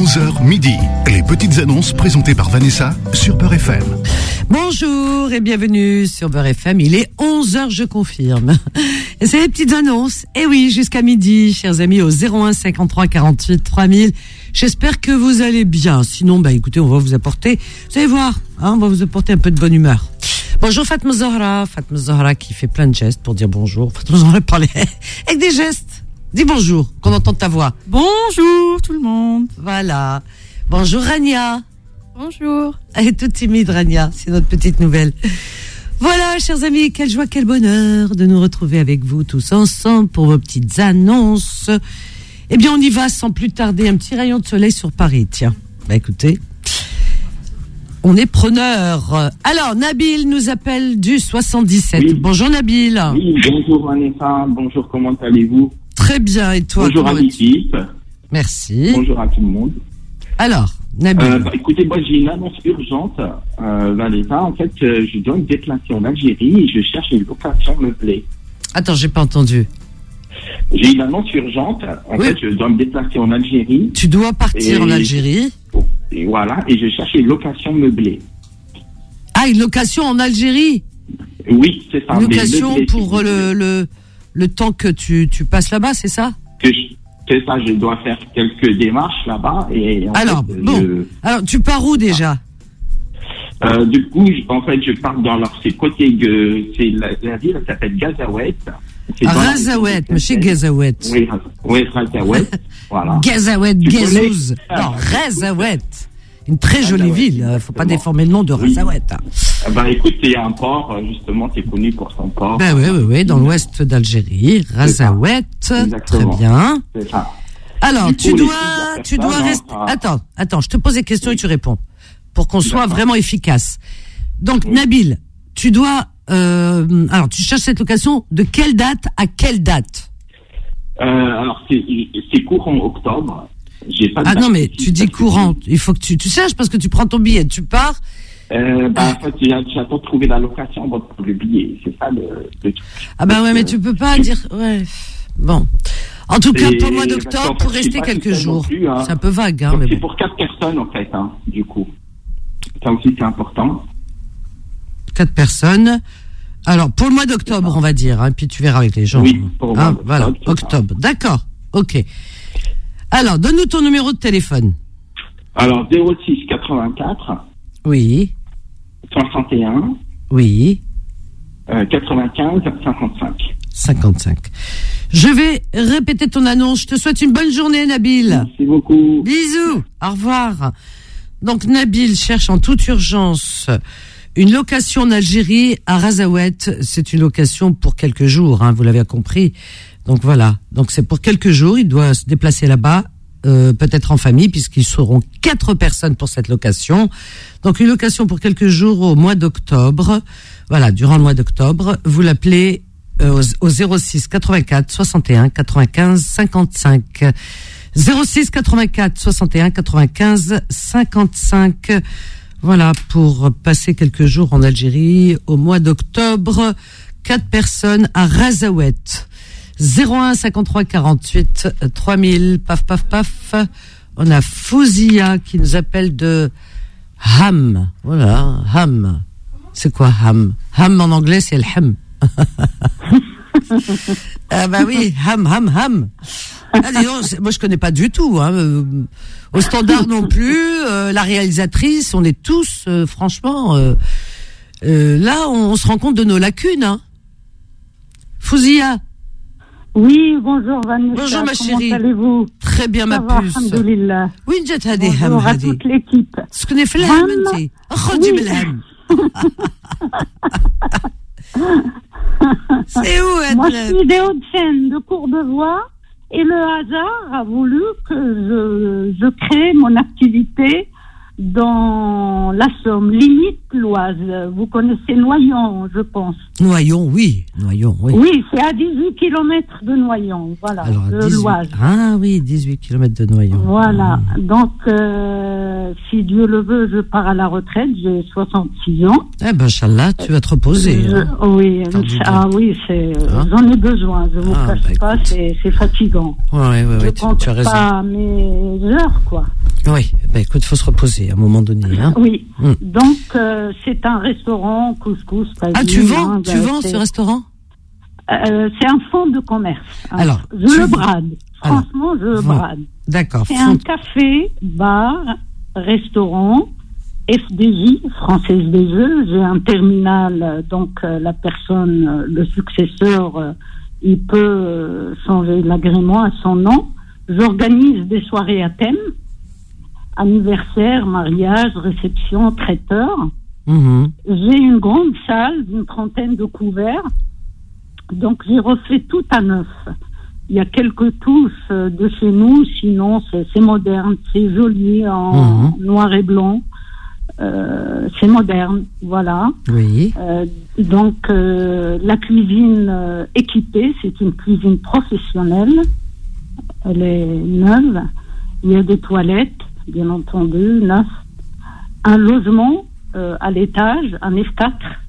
11h midi. Les petites annonces présentées par Vanessa sur Beurre FM. Bonjour et bienvenue sur Beurre FM. Il est 11h, je confirme. Et c'est les petites annonces. Et oui, jusqu'à midi, chers amis, au 01 53 48 3000. J'espère que vous allez bien. Sinon, écoutez, on va vous apporter, vous allez voir, on va vous apporter un peu de bonne humeur. Bonjour Fatma Zahra qui fait plein de gestes pour dire bonjour. Fatma Zahra parlait avec des gestes. Dis bonjour, qu'on entende ta voix. Bonjour tout le monde. Voilà. Bonjour Rania. Bonjour. Elle est toute timide Rania, c'est notre petite nouvelle. Voilà, chers amis, quelle joie, quel bonheur de nous retrouver avec vous tous ensemble pour vos petites annonces. Eh bien, on y va sans plus tarder, un petit rayon de soleil sur Paris, tiens. Écoutez, on est preneur. Alors, Nabil nous appelle du 77. Oui. Bonjour Nabil. Oui, bonjour Vanessa, bonjour, comment allez-vous ? Très bien, et toi ? Bonjour à l'équipe. Merci. Bonjour à tout le monde. Alors, Nabil. Écoutez, moi j'ai une annonce urgente, Vanessa. En fait, je dois me déplacer en Algérie et je cherche une location meublée. Attends, j'ai pas entendu. J'ai une annonce urgente. En fait, je dois me déplacer en Algérie. Tu dois partir en Algérie. Et voilà, et je cherche une location meublée. Ah, une location en Algérie ? Oui, c'est ça. Une location pour le temps que tu passes là-bas, c'est ça ? C'est ça, je dois faire quelques démarches là-bas. Et alors, alors, tu pars où déjà ? Du coup, je pars dans c'est côté, c'est la ville, elle s'appelle Gazaouet. Gazaouet, monsieur Gazaouet. Oui, Gazaouet, voilà. Gazaouet, Gazouz. Non, Gazaouet. Une très jolie ville, faut pas déformer le nom de Gazaouet. Écoute, il y a un port, justement, c'est connu pour son port. Oui, dans l'ouest d'Algérie, Gazaouet. Très bien. C'est ça. Alors, tu dois rester. Attends, je te pose des questions et tu réponds. Pour qu'on soit vraiment efficace. Donc, Nabil, tu dois, alors, tu cherches cette location de quelle date à quelle date? Alors, c'est courant octobre. Non, mais tu dis courant. Il faut que tu cherches parce que tu prends ton billet, tu pars. En fait, j'attends de trouver la location pour le billet. C'est ça le truc. Mais tu peux pas dire, Bon. En tout cas, pour le mois d'octobre, pour rester quelques jours. Plus, c'est un peu vague, mais c'est pour 4 personnes, en fait, du coup. Ça aussi, c'est important. 4 personnes. Alors, pour le mois d'octobre, on va dire, puis tu verras avec les gens. Oui, pour le mois d'octobre. Voilà, octobre. D'accord. Ok. Alors, donne-nous ton numéro de téléphone. Alors, 06 84. Oui. 61. Oui. 95 55. 55. Je vais répéter ton annonce. Je te souhaite une bonne journée, Nabil. Merci beaucoup. Bisous. Au revoir. Donc, Nabil cherche en toute urgence une location en Algérie à Gazaouet. C'est une location pour quelques jours, vous l'avez compris. Donc voilà. Donc c'est pour quelques jours. Il doit se déplacer là-bas, peut-être en famille, puisqu'ils seront 4 personnes pour cette location. Donc une location pour quelques jours au mois d'octobre. Voilà, durant le mois d'octobre. Vous l'appelez au 06 84 61 95 55. 06 84 61 95 55. Voilà, pour passer quelques jours en Algérie au mois d'octobre. 4 personnes à Gazaouet. 01 53 48 3000. Paf, paf, paf. On a Fouzia qui nous appelle de Ham. Voilà, Ham. C'est quoi Ham? Ham en anglais, c'est le Ham. Oui, Ham. Dis donc, moi je connais pas du tout. Au standard non plus. La réalisatrice, on est tous, franchement, là on se rend compte de nos lacunes. Fouzia. Oui, bonjour Vanessa. Bonjour ma chérie. Comment allez-vous? Très bien ma puce. Alhamdoulilah. Oui, نجات هذه هم bonjour à هذه. toute l'équipe. تسكني في الهم انت. خرجي من الهم. C'est où Moi, je suis des Hauts-de-Seine, de Courbevoie, et le hasard a voulu que je crée mon activité dans la Somme, limite l'Oise. Vous connaissez Noyon, je pense. Noyon, oui. Oui, c'est à 18 km de Noyon, voilà, alors, de l'Oise. Ah oui, 18 km de Noyon. Voilà, donc si Dieu le veut, je pars à la retraite, j'ai 66 ans. Inch'Allah, tu vas te reposer. Oui, j'en ai besoin, je vous cache pas, c'est fatigant. Ouais, je compte tu as raison. pas mes heures, quoi. Oui, écoute, faut se reposer à un moment donné. Hein. Oui. Donc, c'est un restaurant couscous. Ah, tu vends ce restaurant? C'est un fonds de commerce. Alors, je le brade. Franchement, je le brade. D'accord. C'est un café, bar, restaurant, FDJ, Française des Jeux. J'ai un terminal, donc la personne, le successeur, il peut changer l'agrément à son nom. J'organise des soirées à thème, anniversaire, mariage, réception, traiteur. J'ai une grande salle d'une 30aine de couverts. Donc, j'ai refait tout à neuf. Il y a quelques touches de chez nous, sinon c'est moderne, c'est joli en noir et blanc. C'est moderne, voilà. Oui. Donc, la cuisine équipée, c'est une cuisine professionnelle. Elle est neuve. Il y a des toilettes, bien entendu, neuf. Un logement à l'étage, un F4.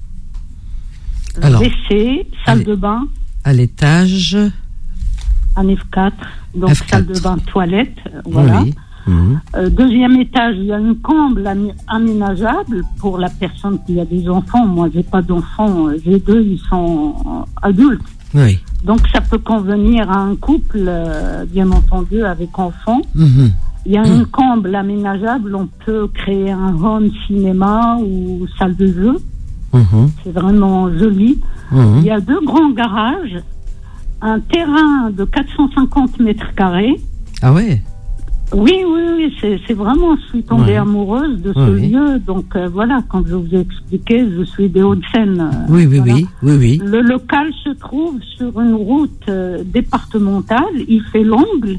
Alors, WC, salle de bain. À l'étage. Un F4, donc F4. salle de bain, toilette, voilà. Oui. Deuxième étage, il y a une comble aménageable pour la personne qui a des enfants. Moi, j'ai pas d'enfants, j'ai deux, ils sont adultes. Oui. Donc, ça peut convenir à un couple, bien entendu, avec enfants. Il y a une comble aménageable, on peut créer un home cinéma ou salle de jeu. C'est vraiment joli. Il y a 2 grands garages, un terrain de 450 mètres carrés. Ah ouais? Oui, c'est vraiment, je suis tombée amoureuse de ce lieu. Donc voilà, comme je vous ai expliqué, je suis des Hauts-de-Seine. Oui. Le local se trouve sur une route départementale, il fait l'angle.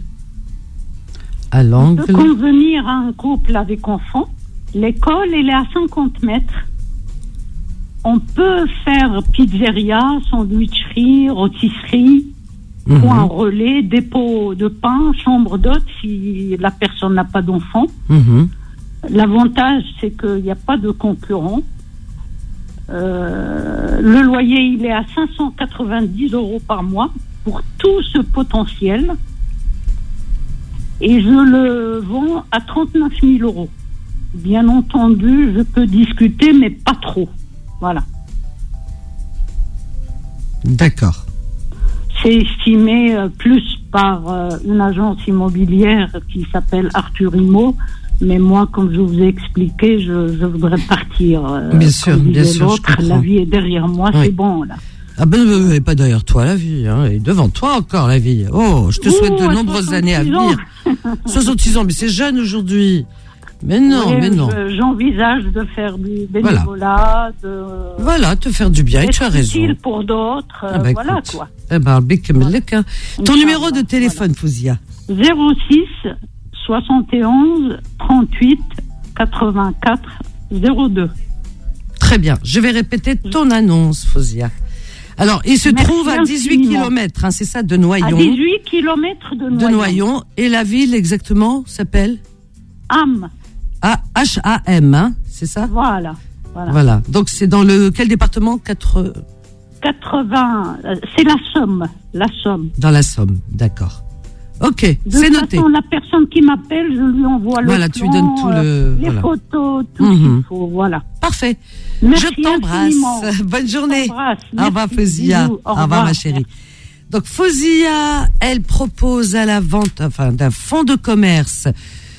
À l'angle. Il peut convenir à un couple avec enfants. L'école, elle est à 50 mètres. On peut faire pizzeria, sandwicherie, rôtisserie, point relais, dépôt de pain, chambre d'hôte si la personne n'a pas d'enfant. L'avantage, c'est qu'il n'y a pas de concurrent. Le loyer, il est à 590 € par mois pour tout ce potentiel. Et je le vends à 39 000 €. Bien entendu, je peux discuter, mais pas trop. Voilà. D'accord. C'est estimé plus par une agence immobilière qui s'appelle Arthur Immo. Mais moi, comme je vous ai expliqué, je voudrais partir. Bien sûr, je comprends. La vie est derrière moi, c'est bon, là. Ah ben, elle n'est pas derrière toi, la vie, hein. Et devant toi encore, la vie. Oh, je te souhaite de nombreuses années à venir. 66 ans, mais c'est jeune aujourd'hui. Mais non, oui, mais non. J'envisage de faire du bénévolat, voilà, te faire du bien, et tu as raison. Utile pour d'autres, voilà écoute. quoi. Eh ben, ton numéro de téléphone, Fouzia. 06 71 38 84 02. Très bien. Je vais répéter ton annonce, Fouzia. Alors, il se trouve à 18 km, hein, c'est ça, de Noyon. À 18 km de Noyon. Et la ville exactement s'appelle Ham. H-A-M, hein, c'est ça? Voilà. Donc, c'est dans quel département? 80, c'est la Somme. Dans la Somme, d'accord. Ok, c'est noté. La personne qui m'appelle, je lui envoie le plan, tu lui donnes tout les photos, tout ce qu'il faut, voilà. Parfait. Merci, je t'embrasse. Infiniment. Bonne journée. Au revoir, Fouzia. Au revoir, ma chérie. Donc, Fouzia, elle propose à la vente, d'un fonds de commerce,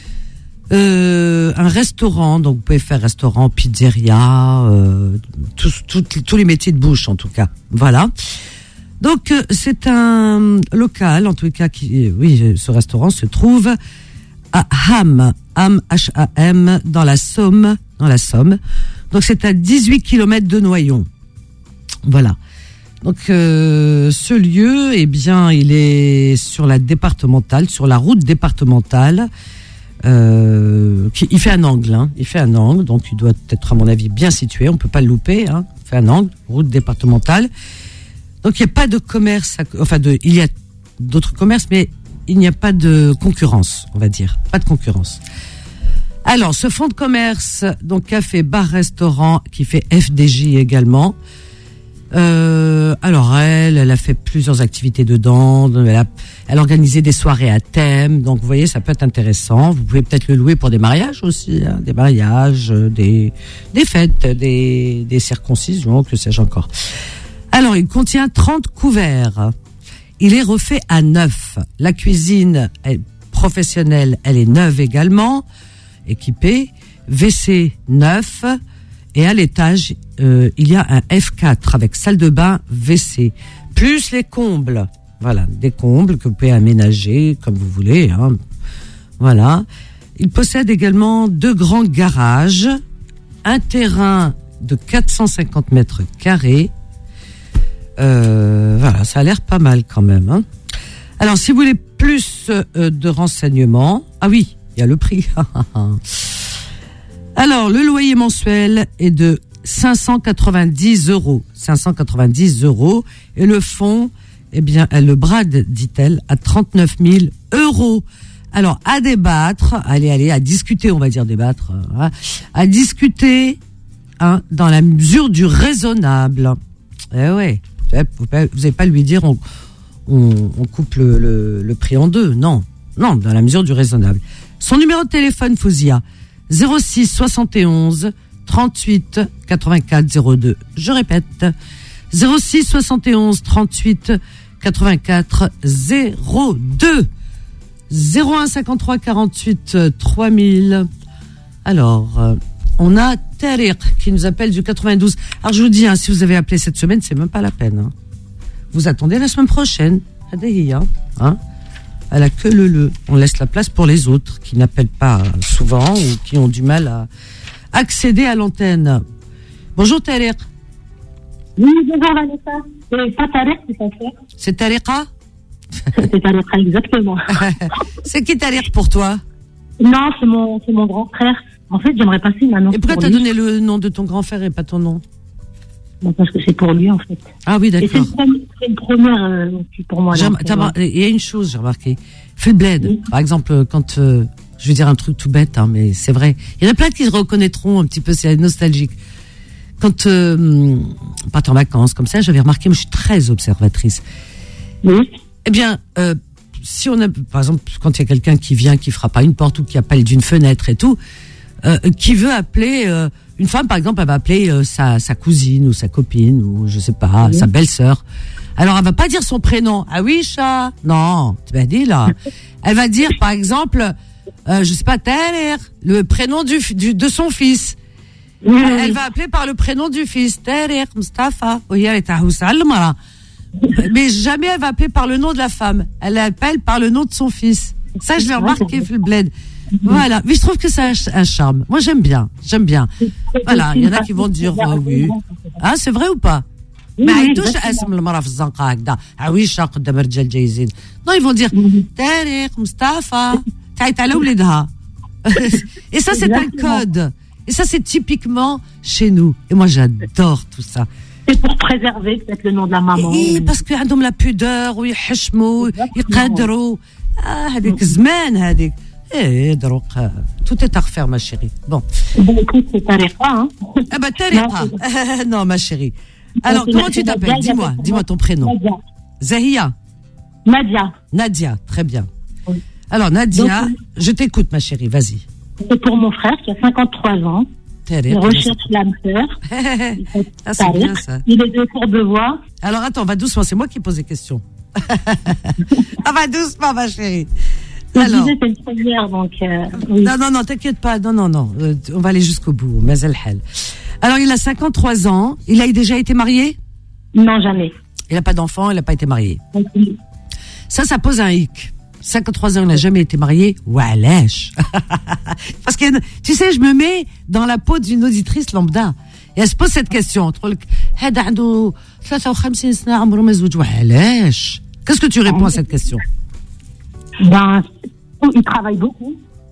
un restaurant. Donc, vous pouvez faire restaurant, pizzeria, tous les métiers de bouche, en tout cas. Voilà. Donc, c'est un local, en tout cas, ce restaurant se trouve à Ham, H-A-M, dans la Somme. Donc, c'est à 18 km de Noyon. Voilà. Donc, ce lieu, eh bien, il est sur la route départementale. Il fait un angle, hein. Donc, il doit être, à mon avis, bien situé. On peut pas le louper, hein. Il fait un angle, route départementale. Donc, il n'y a pas de commerce, il y a d'autres commerces, mais il n'y a pas de concurrence, on va dire. Pas de concurrence. Alors, ce fonds de commerce, donc café, bar, restaurant, qui fait FDJ également, Alors elle a fait plusieurs activités dedans. Elle a organisé des soirées à thème. Donc vous voyez, ça peut être intéressant. Vous pouvez peut-être le louer pour des mariages aussi, hein, des mariages, des fêtes, des circoncisions, que sais-je encore. Alors il contient 30 couverts. Il est refait à neuf. La cuisine professionnelle, elle est neuve également, équipée. WC neuf. Et à l'étage, il y a un F4 avec salle de bain, WC, plus les combles. Voilà, des combles que vous pouvez aménager comme vous voulez. Hein. Voilà. Il possède également 2 grands garages, un terrain de 450 mètres carrés. Voilà, ça a l'air pas mal quand même. Hein. Alors, si vous voulez plus de renseignements, ah oui, il y a le prix. Alors, le loyer mensuel est de 590 €. 590 €. Et le fonds, eh bien, le BRAD, dit-elle, à 39 000 €. Alors, à débattre, allez, à discuter, on va dire débattre, hein, à discuter, hein, dans la mesure du raisonnable. Eh ouais, vous n'allez pas lui dire on coupe le prix en deux. Non, dans la mesure du raisonnable. Son numéro de téléphone, Fouzia, 06 71 38 84 02. Je répète, 06 71 38 84 02. 01 53 48 3000. Alors, on a Tariq qui nous appelle du 92. Alors je vous dis, hein, si vous avez appelé cette semaine, c'est même pas la peine. Hein. Vous attendez la semaine prochaine. Hein. Elle a que le. On laisse la place pour les autres qui n'appellent pas souvent ou qui ont du mal à accéder à l'antenne. Bonjour Tariq. Oui, bonjour Vanessa. C'est pas Tariq, c'est ton frère. C'est Tariqa? C'est Tariqa, exactement. C'est qui Tariq pour toi? Non, c'est mon grand frère. En fait, j'aimerais passer une annonce. Et pourquoi pour t'as lui. donné le nom de ton grand frère et pas ton nom? Non, parce que c'est pour lui, en fait. Ah oui, d'accord. Et c'est une première pour moi. Il y a une chose, j'ai remarqué. Fais le bled. Oui. Par exemple, quand, je veux dire un truc tout bête, hein, mais c'est vrai. Il y en a plein qui se reconnaîtront un petit peu, c'est nostalgique. Quand, part en vacances, comme ça, j'avais remarqué, moi, je suis très observatrice. Oui. Eh bien, si on a, par exemple, quand il y a quelqu'un qui vient, qui frappe à une porte ou qui appelle d'une fenêtre et tout, qui veut appeler, une femme, par exemple, elle va appeler sa cousine ou sa copine ou je sais pas, sa belle-sœur. Alors, elle va pas dire son prénom. Ah oui, chat. Non, tu m'as dit là. Elle va dire, par exemple, je sais pas, Tariq, le prénom de son fils. Elle va appeler par le prénom du fils. Tariq, Mustafa. Mais jamais elle va appeler par le nom de la femme. Elle appelle par le nom de son fils. Ça, je l'ai remarqué, le bled. Voilà. Mais je trouve que ça a un charme. Moi, j'aime bien. Voilà. Il y en a qui vont dire, oui. Ah, c'est vrai ou pas? Non, ils vont dire, Tariq, Mustafa, et ça, c'est un code. Et ça, c'est typiquement chez nous. Et moi, j'adore tout ça. C'est pour préserver peut-être le nom de la maman. Oui, parce qu'ils ont la pudeur, oui, يحشموا, يقدروا. Ah, هذيك زمان هذيك. Tout est à refaire, ma chérie. Bon. Écoute, c'est Tariqa, hein. Ah bah, Tariqa. Non, ma chérie. Alors, comment tu t'appelles? Dis-moi ton prénom. Nadia. Zahia. Nadia, très bien. Oui. Alors, Nadia, je t'écoute, ma chérie, vas-y. C'est pour mon frère qui a 53 ans. Il recherche l'âme sœur. Ah, c'est bien ça. Il est de Courbevoie. Alors attends, va doucement, c'est moi qui pose les questions. Va doucement, ma chérie. Alors, je disais, c'est une première, donc. Oui. Non, t'inquiète pas, non. On va aller jusqu'au bout. Mazal hal. Alors, il a 53 ans. Il a déjà été marié? Non, jamais. Il n'a pas d'enfant, il n'a pas été marié. Okay. Ça pose un hic. 53 ans, il n'a jamais été marié. Wesh. Parce que, tu sais, je me mets dans la peau d'une auditrice lambda. Et elle se pose cette question. Qu'est-ce que tu réponds à cette question? Ben, il travaille beaucoup.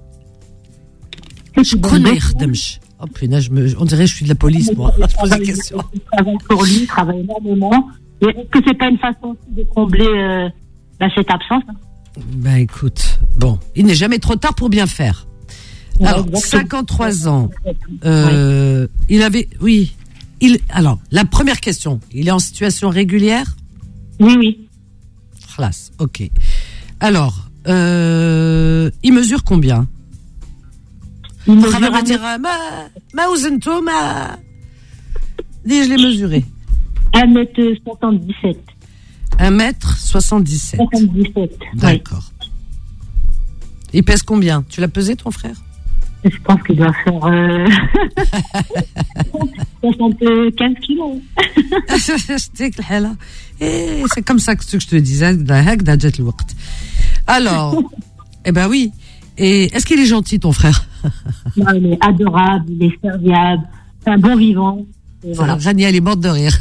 Oh punaise, on dirait que je suis de la police, moi. Je pose la question. Il travaille pour lui, il travaille énormément. Et est-ce que c'est pas une façon de combler cette absence? Ben écoute, bon, il n'est jamais trop tard pour bien faire. Alors, 53 ans. Il avait, oui, Alors, la première question, il est en situation régulière? Oui. Khalas, ok. Alors, il mesure combien? Il mesure va dire, ma ouzento, dis, je l'ai mesuré. 1m77. 1m77. 77. D'accord. Il pèse combien? Tu l'as pesé, ton frère? Je pense qu'il doit faire 75 kilos. Et c'est comme ça que je te disais. Alors, eh ben oui. Et est-ce qu'il est gentil, ton frère? Non, il est adorable, il est serviable, c'est un bon vivant. Voilà. Rania, elle est morte de rire.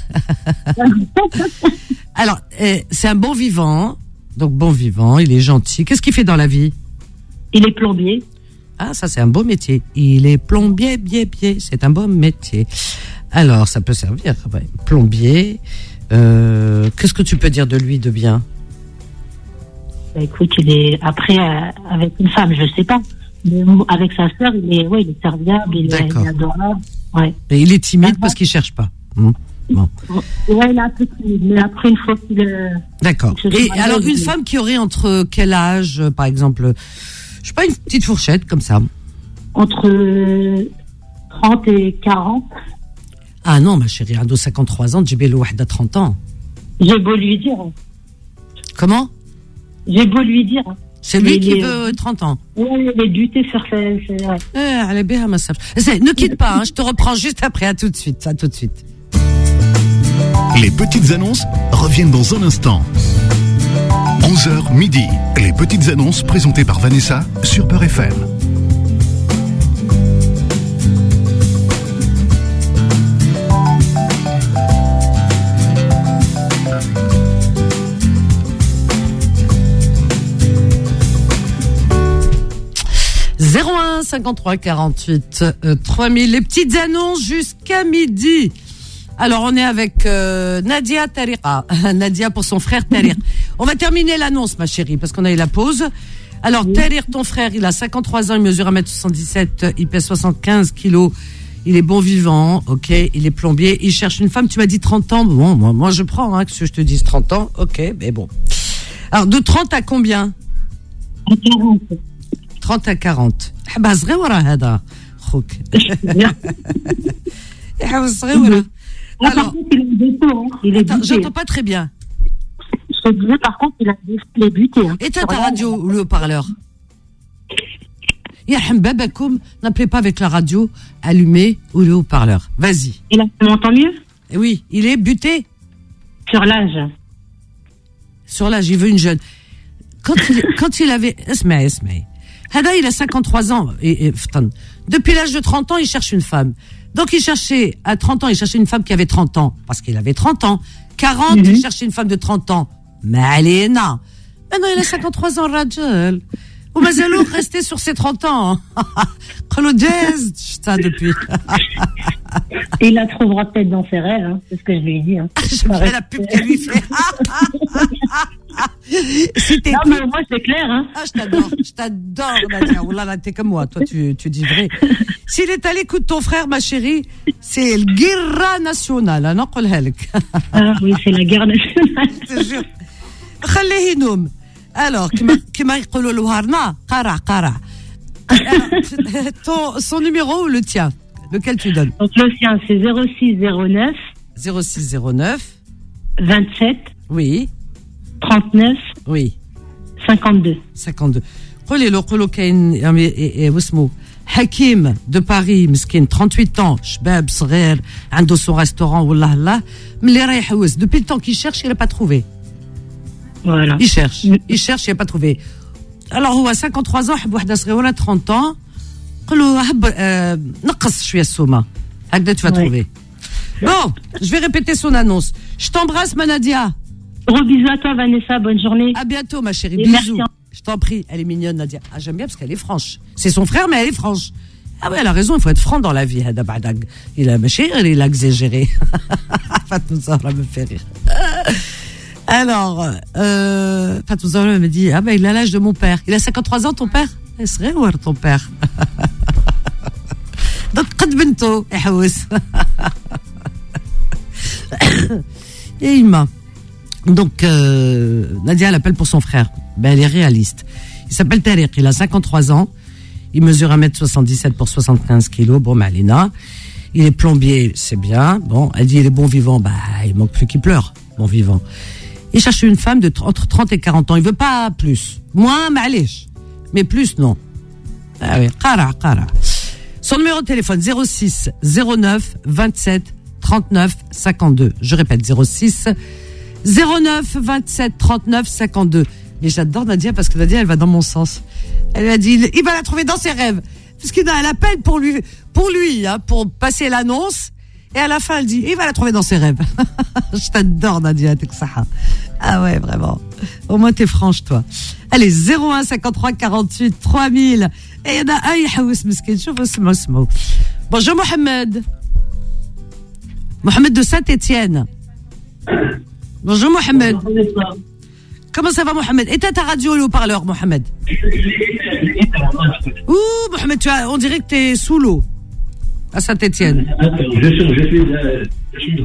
Alors, c'est un bon vivant. Donc, bon vivant, il est gentil. Qu'est-ce qu'il fait dans la vie? Il est plombier. Ah, ça, c'est un beau métier. Il est plombier, c'est un beau métier. Alors, ça peut servir. Ouais. Plombier. Qu'est-ce que tu peux dire de lui de bien? Bah, écoute, il est après avec une femme, je sais pas. Mais avec sa sœur, il est serviable, il est adorable. Ouais. Et il est timide parce qu'il cherche pas. Bon. Ouais, il est un peu timide, mais après une fois qu'il. D'accord. Et alors, une femme qui aurait entre quel âge, par exemple? Je sais pas, une petite fourchette comme ça. Entre 30 et 40. Ah non, ma chérie, ado 53 ans, Djibel Wahda 30 ans. J'ai beau lui dire. Comment? J'ai beau lui dire. C'est lui qui veut 30 ans. Oui, il est buté sur ses. Allez bien, ma sœur. Ne quitte pas, je te reprends juste après. À tout de suite. Les petites annonces reviennent dans un instant. 11h midi. Les petites annonces présentées par Vanessa sur Peur FM. « 01 53 48 3000. Les petites annonces jusqu'à midi. Alors, on est avec Nadia Tariqa. Nadia pour son frère Tariq. On va terminer l'annonce, ma chérie, parce qu'on a eu la pause. Alors, Tariq, ton frère, il a 53 ans, il mesure 1m77, il pèse 75 kilos. Il est bon vivant, ok, il est plombier. Il cherche une femme, tu m'as dit 30 ans. Bon, moi je prends, que je te dise 30 ans, ok, mais bon. Alors, de 30 à combien? 40. 30 à 40. حبها صغيرة هذا خوك. حبها صغيرة. Alors, par contre, il a des taux, il est buté. J'entends pas très bien. Je te disais, par contre, il est buté. Éteins ta radio ou le haut-parleur. Yarham babakoum, n'appelez pas avec la radio allumée ou le haut-parleur. Vas-y. Et là, tu m'entends mieux? Oui, il est buté. Sur l'âge. Sur l'âge, il veut une jeune. Quand il avait... Esmaï. Hada, il a 53 ans. Depuis l'âge de 30 ans, il cherche une femme. Donc, à 30 ans, il cherchait une femme qui avait 30 ans. Parce qu'il avait 30 ans. 40, il cherchait une femme de 30 ans. Mais Alena. Maintenant, il a 53 ans, Rajal. Ou Mazalou, rester sur ses 30 ans. Depuis. Il la trouvera peut-être dans ses rêves, c'est ce que je lui ai dit. Je fais la pub qu'elle lui fait. Non, mais moi, c'est clair. Je t'adore, Nadia. Oh là là, t'es comme moi. Toi, tu dis vrai. S'il est à l'écoute de ton frère, ma chérie, c'est le guerra nationale. Oui, c'est la guerre nationale. Je te jure. خليه ينوم. Alors, كما يقولوا الوهرنا قرع. Son numéro ou le tien? Lequel tu donnes? Donc, le sien, c'est 0609. 0609. 27. Oui. 39. Oui. 52. 52. قولي له كاين واسمو حكيم de Paris مسكين 38 ans شباب صغير عنده son restaurant والله الله ملي رايح يحوس depuis le temps qu'il cherche il a pas trouvé. Voilà. Il cherche, il a pas trouvé. Alors هو 53 ans حب وحده صغيره 30 ans قول له هب نقص شويه السومه هكذا tu vas trouver. Bon, je vais répéter son annonce. Je t'embrasse ma Nadia. Gros bisous à toi Vanessa, bonne journée. À bientôt ma chérie, et bisous. Merci. Je t'en prie, elle est mignonne Nadia. Ah, j'aime bien parce qu'elle est franche. C'est son frère mais elle est franche. Ah ouais, elle a raison, il faut être franc dans la vie. Il a exagéré. Fatou Zahra me fait rire. Alors, Fatou Zahra me dit, il a l'âge de mon père. Il a 53 ans ton père? Il serait où ton père? Donc, قد بنته يحوس. Et donc Nadia, elle appelle pour son frère. Ben, elle est réaliste. Il s'appelle Tariq, il a 53 ans. Il mesure 1m77 pour 75 kilos. Bon, Malina. Il est plombier, c'est bien. Bon, elle dit, il est bon vivant. Bah, il manque plus qu'il pleure. Bon vivant. Il cherche une femme entre 30 et 40 ans. Il veut pas plus. Moins, ma'alish. Mais plus, non. Ah oui, qara. Son numéro de téléphone, 06 09 27 39 52. Je répète, 06 09 27 39 52. Et j'adore Nadia parce que Nadia, elle va dans mon sens. Elle m'a dit, il va la trouver dans ses rêves. Parce qu'il a l'appel pour lui, hein, pour passer l'annonce. Et à la fin, elle dit, il va la trouver dans ses rêves. Je t'adore, Nadia, t'es que ça. Ah ouais, vraiment. Au moins, t'es franche, toi. Allez, 01 53 48 3000. Et il y en a un, Yahaous Miskin. Chouve, bonjour, Mohamed. Mohamed de Saint-Étienne. Bonjour, Mohamed. Comment ça va, Mohamed? Éteins ta radio et le haut-parleur, Mohamed. Ouh, Mohamed, on dirait que t'es sous l'eau. À Saint-Étienne. Je suis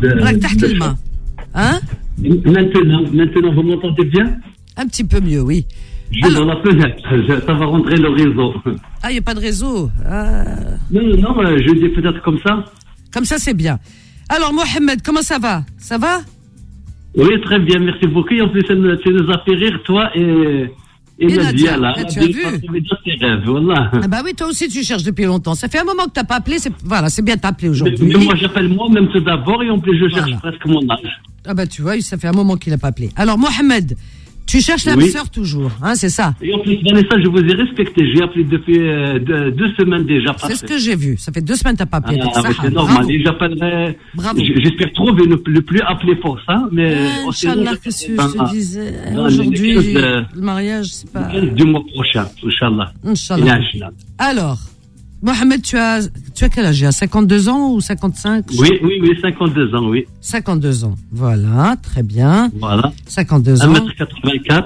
Hein? Maintenant, vous m'entendez bien? Un petit peu mieux, oui. Je suis dans la fenêtre, ça va rentrer le réseau. Ah, il n'y a pas de réseau. Non, je dis peut-être comme ça. Comme ça, c'est bien. Alors, Mohamed, comment ça va? Ça va? Oui, très bien, merci beaucoup. En plus, tu nous as fait rire, toi et Nadia, là. Tu as vu? Voilà. Ah bah oui, toi aussi, tu cherches depuis longtemps. Ça fait un moment que tu n'as pas appelé. C'est bien de t'appeler aujourd'hui. Mais moi, j'appelle moi-même tout d'abord et en plus, je cherche presque mon âge. Ah bah tu vois, ça fait un moment qu'il n'a pas appelé. Alors, Mohamed, tu cherches l'âme sœur toujours, hein, c'est ça? Et en plus, Vanessa, je vous ai respecté. J'ai appelé depuis 2 semaines déjà. C'est ce que j'ai vu. Ça fait 2 semaines que tu n'as pas appelé. C'est normal. Et j'appellerai. Bravo. J'espère trouver ne plus appeler pour ça. Mais Inch'Allah, que je te disais. Aujourd'hui, le mariage, c'est pas. Du mois prochain, Inch'Allah. Inch'Allah. Alors, Mohamed, tu as quel âge? 52 ans ou 55? Oui, 52 ans, oui. 52 ans, voilà, très bien. Voilà. 52 ans. 1m84.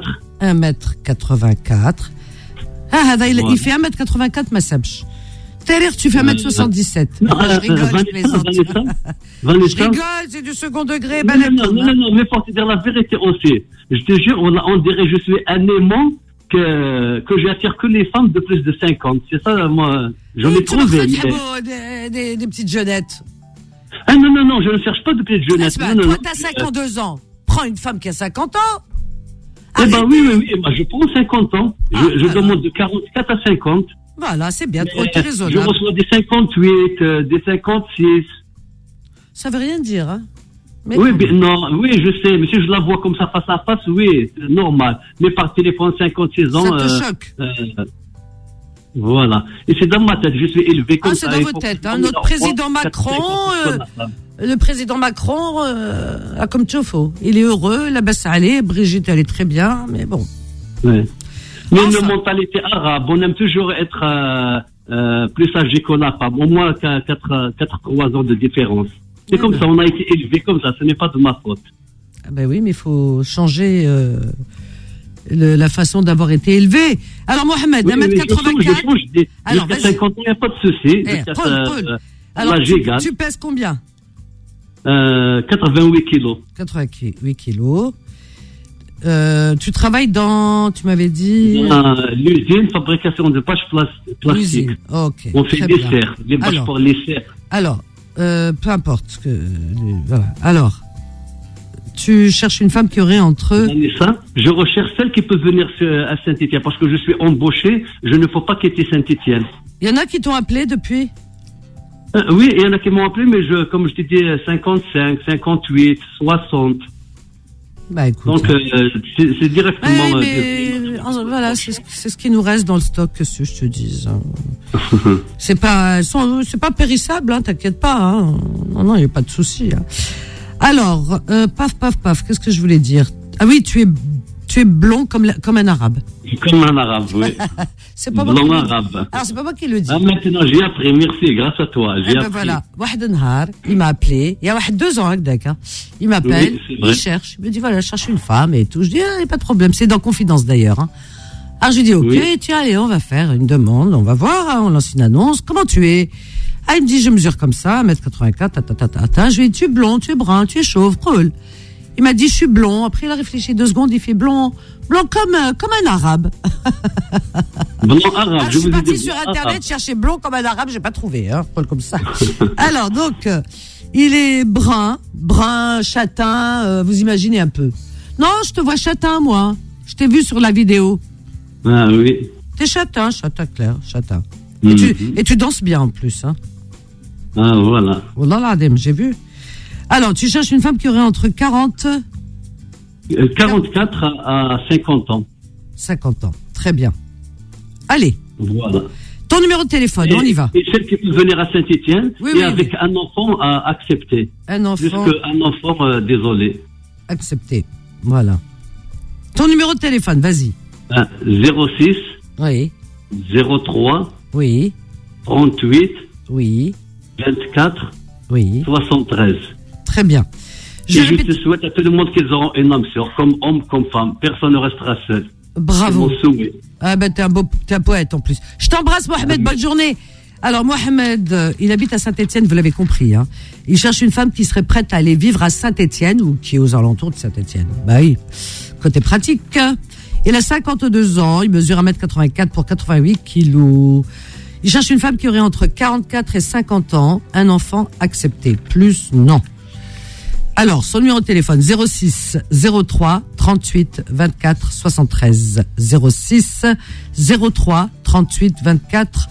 1m84. Il fait 1m84, ma sabche. Tariq, tu fais 1m77. Je rigole, je plaisante. Je rigole, c'est du second degré. Non, mais pour te dire la vérité aussi. Je te jure, on dirait que je suis un aimant que j'attire que les femmes de plus de 50. C'est ça, moi, j'en ai trouvé. Des petites jeunettes. Ah non, je ne cherche pas de petites jeunettes. Toi, t'as 52 ans. Prends une femme qui a 50 ans. Eh ben oui, moi, je prends 50 ans. Je demande de 44 à 50. Voilà, c'est bien, trop raisonnable. Je reçois des 58, des 56. Ça veut rien dire, hein? Mais oui, je sais, mais si je la vois comme ça face à face, oui, c'est normal. Mais par téléphone, 56 ans. Ça te choque. Voilà. Et c'est dans ma tête, je suis élevé comme ça. C'est dans vos têtes, hein. Notre président Macron, le président Macron, comme Tchofo. Il est heureux, la baisse allée, Brigitte, elle est très bien, mais bon. Oui. Mais une mentalité arabe, on aime toujours être plus âgé qu'on la femme, au moins 3 ans de différence. C'est comme ça, on a été élevé comme ça, ce n'est pas de ma faute. Ah ben oui, mais il faut changer la façon d'avoir été élevé. Alors Mohamed, 1m84. Alors, 50 ans, il n'y a pas de souci. Alors, tu pèses combien? 88 kilos. 88 kilos. Tu travailles tu m'avais dit... L'usine, fabrication de bâches plastiques. Ok. On fait des serres, des bâches pour les serres. Alors, peu importe. Voilà. Alors, tu cherches une femme qui aurait entre... Je recherche celle qui peut venir à Saint-Étienne parce que je suis embauché, je ne peux pas quitter Saint-Étienne. Il y en a qui t'ont appelé depuis? Oui, il y en a qui m'ont appelé, mais comme je t'ai dit, 55, 58, 60. Bah écoute. Donc, c'est directement... voilà, c'est ce qui nous reste dans le stock, que je te dise. C'est pas périssable, hein, t'inquiète pas. Hein. Non, il n'y a pas de souci. Hein. Alors, paf, qu'est-ce que je voulais dire? Ah oui, tu es blond comme un arabe. Comme un arabe, oui. C'est pas blond arabe. Alors, c'est pas moi qui le dis. Ah, maintenant, j'ai appris, merci, grâce à toi. J'ai appris. Voilà, il m'a appelé, il y a 2 ans, d'accord. Il m'appelle, il cherche, il me dit, voilà, je cherche une femme et tout. Je dis, il n'y a pas de problème, c'est dans Confidence d'ailleurs. Hein. Alors, je lui dis, ok, tiens, allez, on va faire une demande, on va voir, hein, on lance une annonce. Comment tu es? Ah, il me dit, je mesure comme ça, 1m84, Je lui dis, tu es blond, tu es brun, tu es chauve, cool. Il m'a dit, je suis blond. Après, il a réfléchi 2 secondes, il fait blond comme un arabe. Blond arabe, je suis partie sur Internet chercher blond comme un arabe, j'ai pas trouvé, comme ça. Alors, donc, il est brun, châtain, vous imaginez un peu. Non, je te vois châtain, moi. Je t'ai vu sur la vidéo. Ah oui. T'es châtain clair, châtain. Et tu danses bien en plus, hein. Ah, voilà. Wallah l'adem, j'ai vu. Alors, tu cherches une femme qui aurait entre 44 à 50 ans. 50 ans, très bien. Allez. Voilà. Ton numéro de téléphone, on y va. Et celle qui peut venir à Saint-Étienne, avec un enfant à accepter. Un enfant. Jusqu'à un enfant, désolé. Accepté, voilà. Ton numéro de téléphone, vas-y. 06. Oui. 03. Oui. 38. Oui. 24. Oui. 73. Très bien. Je te souhaite à tout le monde qu'ils auront une âme sœur, comme homme, comme femme. Personne ne restera seul. Bravo. C'est mon souhait. Ah ben t'es un poète en plus. Je t'embrasse Mohamed, bonne journée. Alors Mohamed, il habite à Saint-Étienne, vous l'avez compris. Hein. Il cherche une femme qui serait prête à aller vivre à Saint-Étienne ou qui est aux alentours de Saint-Étienne. Bah oui, côté pratique. Il a 52 ans, il mesure 1m84 pour 88 kilos. Il cherche une femme qui aurait entre 44 et 50 ans, un enfant accepté. Plus, non. Alors, son numéro de téléphone, 06 03 38 24 73. 06 03 38 24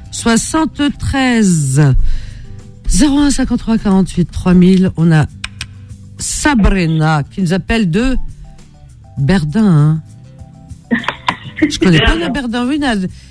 73. 01 53 48 3000. On a Sabrina qui nous appelle de Verdun. Hein. Je connais pas la Verdun. Oui,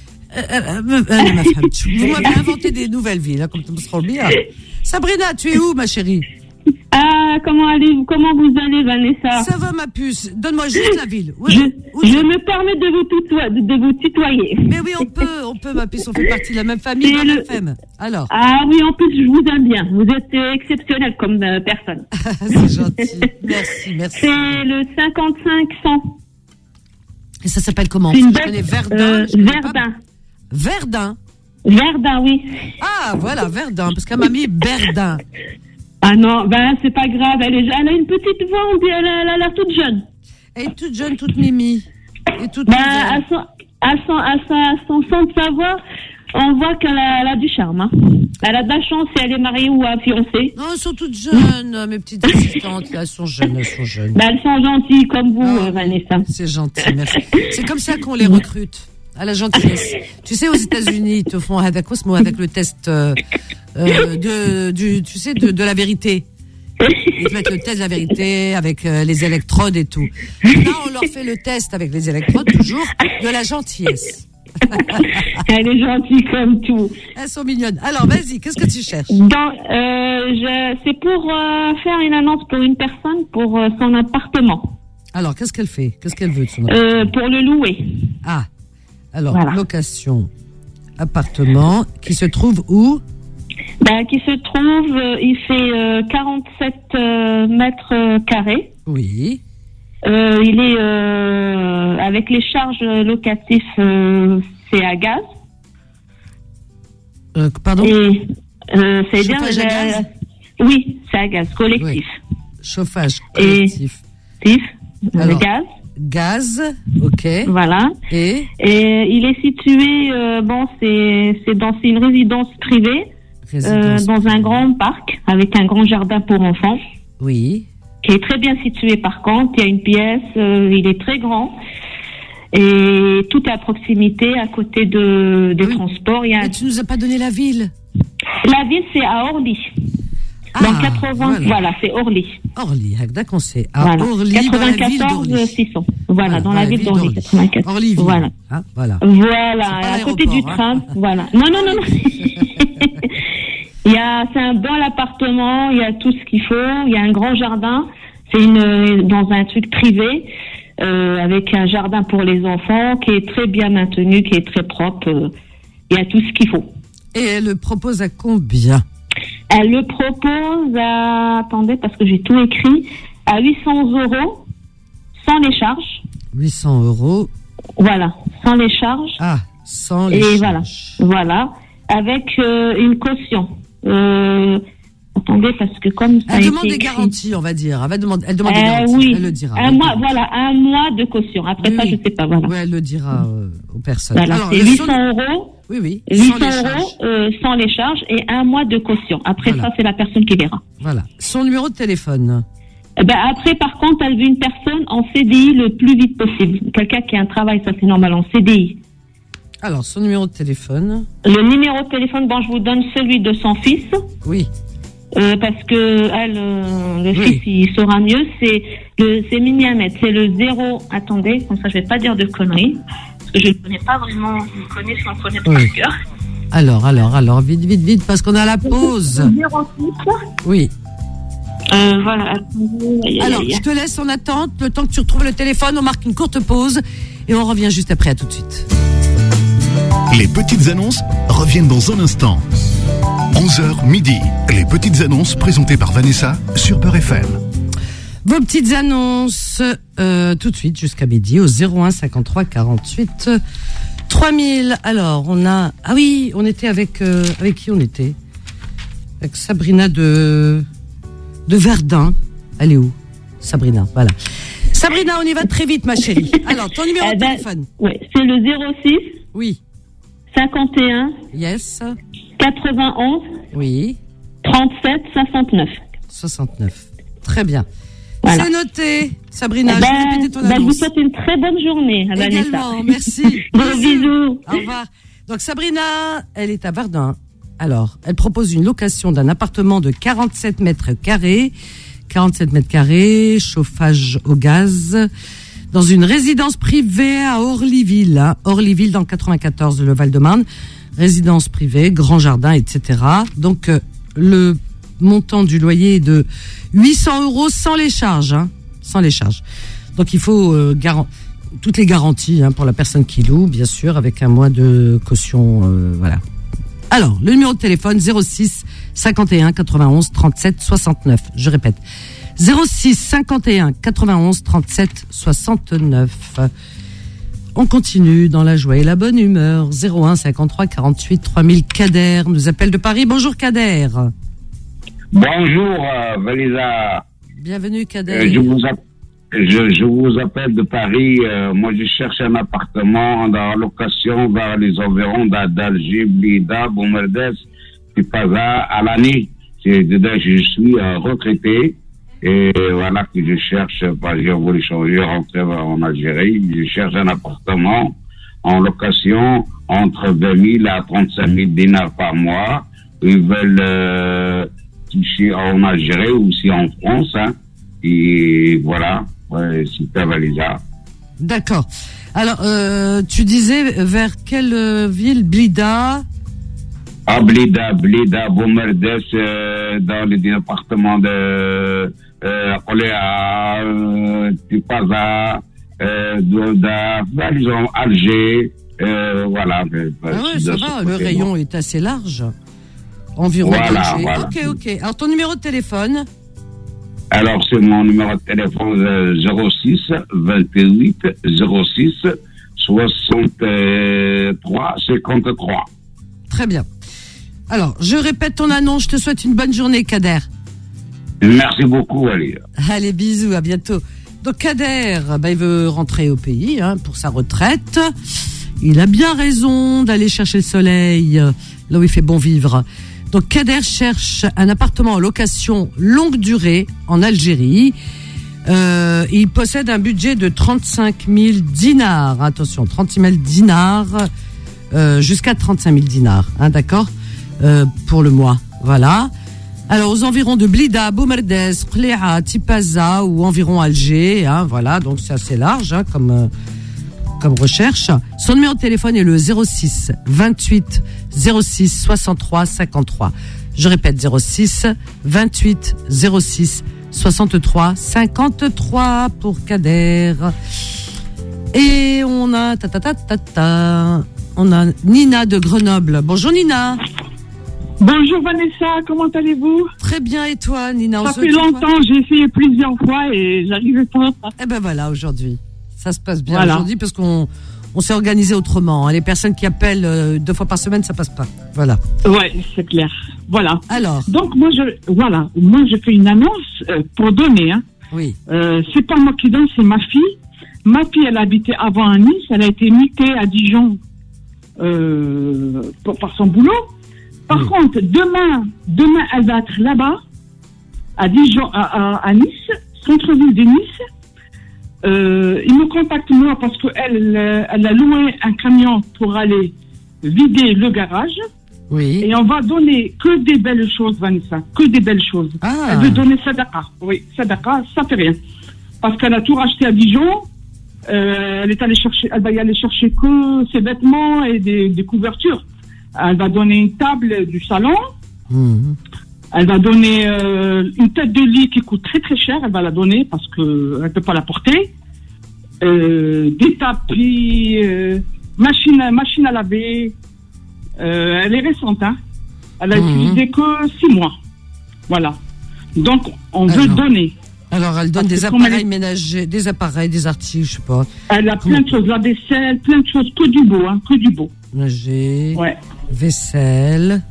vous m'avez inventé des nouvelles villes, hein, comme tu me seras bien. Sabrina, tu es où, ma chérie? Comment vous allez, Vanessa? Ça va, ma puce. Donne-moi juste la ville. Je me permets de vous tutoyer. Mais oui, on peut, ma puce. On fait partie de la même famille, de la même femme. Alors. Ah oui, en plus, je vous aime bien. Vous êtes exceptionnelle comme personne. C'est gentil. Merci. C'est le 55-100. Et ça s'appelle comment? Je connais Verdun. Verdun. Verdun, oui. Ah, voilà, Verdun. Parce qu'elle m'a mis Verdun. Ah non, c'est pas grave. Elle a une petite voix, elle a l'air toute jeune. Elle est toute jeune, toute mimi. Et toute à son son de sa voix, on voit qu'elle a du charme. Hein. Elle a de la chance si elle est mariée ou fiancée. Non, elles sont toutes jeunes, mes petites assistantes. Elles sont jeunes. Elles sont gentilles comme vous, Vanessa. C'est gentil, merci. C'est comme ça qu'on les recrute. À la gentillesse. Tu sais, aux États-Unis, ils te font avec le test de la vérité. Ils te mettent le test de la vérité avec les électrodes et tout. Là, on leur fait le test avec les électrodes, toujours de la gentillesse. Elle est gentille comme tout. Elles sont mignonnes. Alors, vas-y, qu'est-ce que tu cherches? C'est pour faire une annonce pour une personne pour son appartement. Alors, qu'est-ce qu'elle fait? Qu'est-ce qu'elle veut de son appartement? Pour le louer. Ah. Alors, voilà. Location, appartement, qui se trouve où? Qui se trouve, il fait 47 mètres carrés. Oui. Il est, avec les charges locatives, c'est à gaz. Pardon? Et, c'est bien. À gaz? Oui, c'est à gaz, collectif. Oui. Chauffage collectif. Alors, Gaz, ok. Voilà. Et il est situé, c'est une résidence privée, dans un grand parc avec un grand jardin pour enfants. Oui. Qui est très bien situé par contre. Il y a une pièce, il est très grand. Et tout est à proximité, à côté des transports. Mais tu nous as pas donné la ville. La ville, c'est à Orly. Dans 80, voilà, c'est Orly. Orly, d'accord, c'est à Orly, 94 600. Voilà, dans la ville d'Orly, 94. Orly, voilà. Hein, voilà. Voilà, à côté du tram, voilà. Non. C'est un bon appartement, il y a tout ce qu'il faut, il y a un grand jardin, c'est dans un truc privé, avec un jardin pour les enfants, qui est très bien maintenu, qui est très propre, il y a tout ce qu'il faut. Et elle le propose à combien? Elle le propose attendez, parce que j'ai tout écrit, à 800 €, sans les charges. 800 €. Voilà, sans les charges. Ah, sans les charges. Et voilà, avec une caution. Attendez, parce que comme ça elle demande des garanties, on va dire. Elle demande des garanties. Oui. Elle le dira. Un mois de caution. Après ça, je sais pas. Voilà. Oui, elle le dira aux personnes. Voilà, alors, c'est 800 €. Oui. 800 € sans les charges et un mois de caution. Après ça, c'est la personne qui verra. Voilà. Son numéro de téléphone. Après, par contre, elle veut une personne en CDI le plus vite possible. Quelqu'un qui a un travail, ça c'est normal, en CDI. Alors, son numéro de téléphone. Le numéro de téléphone, je vous donne celui de son fils. Oui. Parce que le fils, il saura mieux. C'est Miniamet. C'est le 0. Attendez, comme ça, je vais pas dire de conneries. Parce que je ne connais pas vraiment. Je ne connais si on connaît par cœur. Alors, vite, parce qu'on a la pause. 06. Oui. Voilà. Alors, je te laisse en attente. Le temps que tu retrouves le téléphone, on marque une courte pause et on revient juste après. À tout de suite. Les petites annonces reviennent dans un instant. 11h midi. Les petites annonces présentées par Vanessa sur Peur FM. Vos petites annonces tout de suite jusqu'à midi au 01 53 48 3000. Alors, on a... Ah oui, on était avec qui on était? Avec Sabrina de Verdun. Elle est où, Sabrina? Voilà. Sabrina, on y va très vite, ma chérie. Alors, ton numéro de téléphone. Oui, c'est le 06. Oui. 51. Yes. 91. Oui. 37 69. 69. Très bien. Voilà. C'est noté, Sabrina. Je vais répéter ton annonce. Je vous souhaite une très bonne journée, Vanessa. Également, merci. Gros bisous. Au revoir. Donc, Sabrina, elle est à Verdun. Alors, elle propose une location d'un appartement de 47 mètres carrés. 47 mètres carrés, chauffage au gaz, dans une résidence privée à Orlyville. Orlyville dans le 94, le Val-de-Marne. Résidence privée, grand jardin, etc. Donc, le montant du loyer est de 800 € sans les charges. Sans les charges. Donc, il faut toutes les garanties pour la personne qui loue, bien sûr, avec un mois de caution. Voilà. Alors, le numéro de téléphone 06 51 91 37 69. Je répète. 06 51 91 37 69. On continue dans la joie et la bonne humeur. 01 53 48 3000. Kader nous appelle de Paris. Bonjour Kader. Bonjour Valisa. Bienvenue Kader. Je vous appelle de Paris. Moi, je cherche un appartement dans location vers les environs d'Alger, Blida, Boumerdès, Tipaza, Alani. Dedans, je suis retraité. Et voilà que je cherche, j'ai voulu changer, rentrer en Algérie. Je cherche un appartement en location entre 20 000 à 35 000 dinars par mois. Ils veulent toucher en Algérie ou aussi en France. Et voilà. Ouais, super Valisa. D'accord. Alors, tu disais vers quelle ville? Blida? Ah, Blida, Boumerdès, dans le département de Tipaza, disons Alger, voilà. Ouais, ça va, le rayon est assez large. Environ d'Alger. Voilà. Ok. Alors, ton numéro de téléphone? Alors, c'est mon numéro de téléphone 06 28 06 63 53. Très bien. Alors, je répète ton annonce. Je te souhaite une bonne journée, Kader. Merci beaucoup, Ali. Allez, bisous, à bientôt. Donc, Kader, il veut rentrer au pays pour sa retraite. Il a bien raison d'aller chercher le soleil là où il fait bon vivre. Donc Kader cherche un appartement en location longue durée en Algérie. Il possède un budget de 35 000 dinars. Attention, 36 000 dinars jusqu'à 35 000 dinars. D'accord, pour le mois. Voilà. Alors aux environs de Blida, Boumerdès, Qléa, Tipaza ou environ Alger. Voilà, donc c'est assez large comme recherche. Son numéro de téléphone est le 06 28 06 63 53. Je répète, 06 28 06 63 53 pour Kader. Et on a on a Nina de Grenoble. Bonjour Nina. Bonjour Vanessa, comment allez-vous? Très bien, et toi Nina? Ça fait longtemps, j'ai essayé plusieurs fois et j'arrivais pas. Eh ben voilà, aujourd'hui ça se passe bien aujourd'hui parce qu'on on s'est organisé autrement. Les personnes qui appellent 2 fois par semaine, ça passe pas. Voilà. Ouais, c'est clair. Voilà. Alors. Donc moi je fais une annonce pour donner. Hein. Oui. C'est pas moi qui donne, c'est ma fille. Ma fille, elle habitait avant à Nice, elle a été mutée à Dijon par son boulot. Par contre, demain, elle va être là-bas, à Dijon, à Nice, centre-ville de Nice. Il me contacte moi parce qu'elle a loué un camion pour aller vider le garage. Oui. Et on va donner que des belles choses, Vanessa, que des belles choses. Ah. Elle veut donner sadaqa. Oui, sadaqa, ça fait rien. Parce qu'elle a tout racheté à Dijon. Elle va y aller chercher que ses vêtements et des couvertures. Elle va donner une table du salon. Elle va donner une tête de lit qui coûte très très cher. Elle va la donner parce qu'elle ne peut pas la porter. Des tapis, machine à laver. Elle est récente. Hein. Elle a utilisé que 6 mois. Voilà. Donc, on veut donner. Alors, elle donne des appareils ménagers, des appareils, des articles, je sais pas. Elle a plein de choses, la vaisselle, plein de choses, que du beau, hein, que du beau. Ménager, ouais. Vaisselle,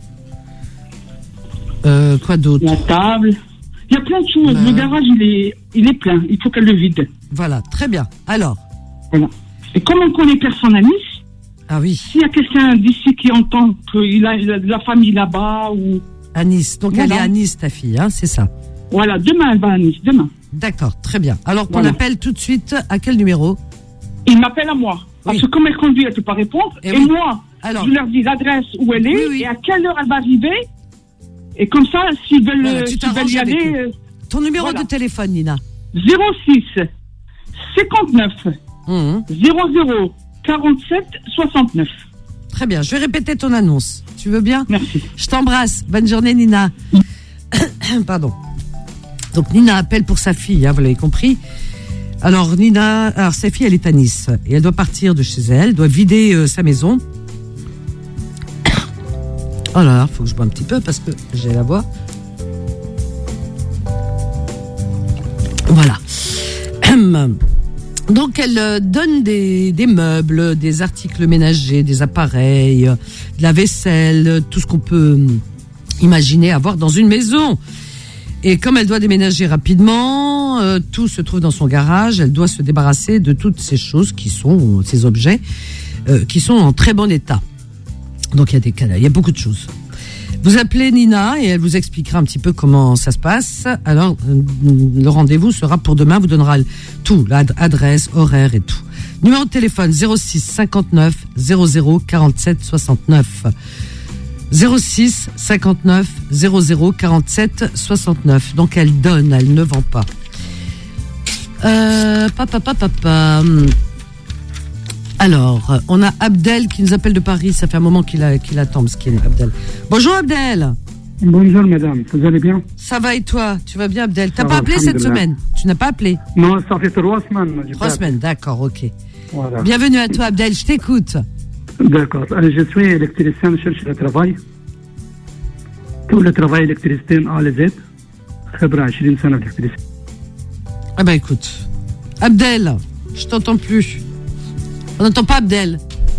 quoi d'autre? La table. Il y a plein de choses. Le garage, il est plein. Il faut qu'elle le vide. Voilà, très bien. Alors. Voilà. Et comme on connaît personne à Nice, ah oui. S'il y a quelqu'un d'ici qui entend qu'il a de la famille là-bas ou. À Nice. Donc elle est à Nice, ta fille, hein, c'est ça? Voilà, demain elle va à Nice, demain. D'accord, très bien. Alors on appelle tout de suite à quel numéro? Il m'appelle à moi. Parce que comme elle conduit, elle ne peut pas répondre. Et moi, je leur dis l'adresse où elle est et à quelle heure elle va arriver. Et comme ça, s'ils veulent, y aller. Ton numéro de téléphone, Nina? 06 59 00 47 69. Très bien, je vais répéter ton annonce. Tu veux bien? Merci. Je t'embrasse. Bonne journée, Nina. Pardon. Donc Nina appelle pour sa fille, hein, vous l'avez compris. Alors sa fille, elle est à Nice et elle doit partir de chez elle, doit vider sa maison. Oh là là, faut que je bois un petit peu parce que j'ai la voix. Voilà. Donc elle donne des meubles, des articles ménagers, des appareils, de la vaisselle, tout ce qu'on peut imaginer avoir dans une maison. Et comme elle doit déménager rapidement, tout se trouve dans son garage, elle doit se débarrasser de toutes ces choses ces objets, qui sont en très bon état. Donc il y a beaucoup de choses. Vous appelez Nina et elle vous expliquera un petit peu comment ça se passe. Alors, le rendez-vous sera pour demain, vous donnera tout, l'adresse, horaire et tout. Numéro de téléphone 06 59 00 47 69. 06 59 00 47 69. Donc elle donne, elle ne vend pas. Alors, on a Abdel qui nous appelle de Paris. Ça fait un moment qu'il attend, Mskin, Abdel. Bonjour Abdel. Bonjour madame, vous allez bien? Ça va et toi? Tu vas bien Abdel? T'as pas appelé cette semaine? Tu n'as pas appelé? Non, ça fait 3 semaines. 3 semaines, d'accord, ok. Voilà. Bienvenue à toi Abdel, je t'écoute. D'accord, je suis électricien, je cherche le travail. Tout le travail électricité A à Z. خبرة 20 سنة d'électricité. Ah bah écoute, Abdel, je t'entends plus. On n'entend pas Abdel.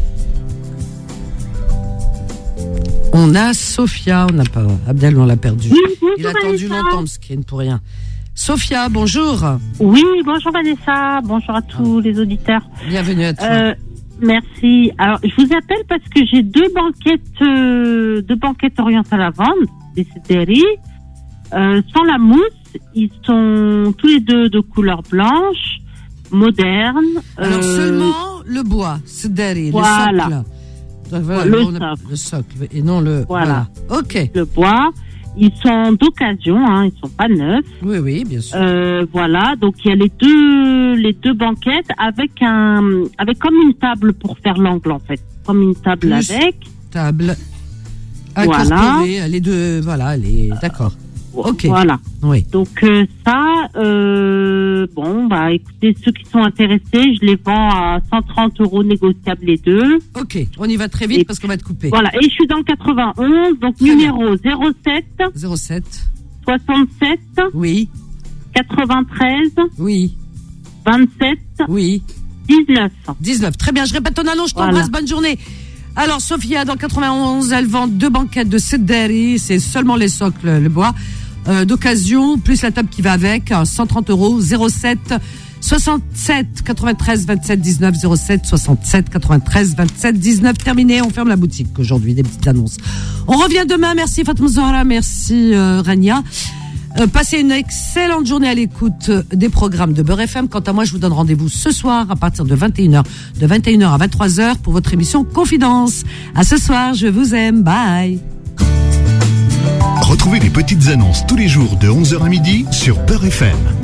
On a Sophia, on n'a pas Abdel, on l'a perdu. Il a attendu longtemps, Mskin, pour rien. Sophia, bonjour. Oui, bonjour Vanessa, bonjour à tous les auditeurs. Bienvenue à toi. Merci. Alors, je vous appelle parce que j'ai deux banquettes orientales à vendre, des CDRI, sans la mousse. Ils sont tous les deux de couleur blanche, moderne. Alors seulement le bois, CDRI, voilà. Le socle. Voilà, le socle et non le. Voilà. Ok. Le bois. Ils sont d'occasion, hein, ils sont pas neufs. Oui, oui, bien sûr. Voilà, donc il y a les deux banquettes avec comme une table pour faire l'angle en fait, comme une table plus avec. Table. Incorporée, voilà. Les deux, voilà, d'accord. Ok. Voilà. Oui. Donc bon, bah écoutez, ceux qui sont intéressés, je les vends à 130 € négociables les deux. Ok, on y va très vite parce qu'on va te couper. Voilà, et je suis dans le 91, donc très numéro 07 67 oui 93 oui 27 oui 19. Très bien, je répète ton annonce, je t'embrasse, bonne journée. Alors, Sophia, dans 91, elle vend 2 banquettes de Sederi, c'est seulement les socles, le bois, d'occasion, plus la table qui va avec, 130 €, 07 67 93 27 19, 07 67 93 27 19. Terminé, on ferme la boutique aujourd'hui, des petites annonces. On revient demain, merci Fatma Zahra, merci Rania. Passez une excellente journée à l'écoute des programmes de Beurre FM. Quant à moi, je vous donne rendez-vous ce soir à partir de 21h, de 21h à 23h pour votre émission Confidence. À ce soir, je vous aime, bye. Retrouvez les petites annonces tous les jours de 11h à midi sur Beurre FM.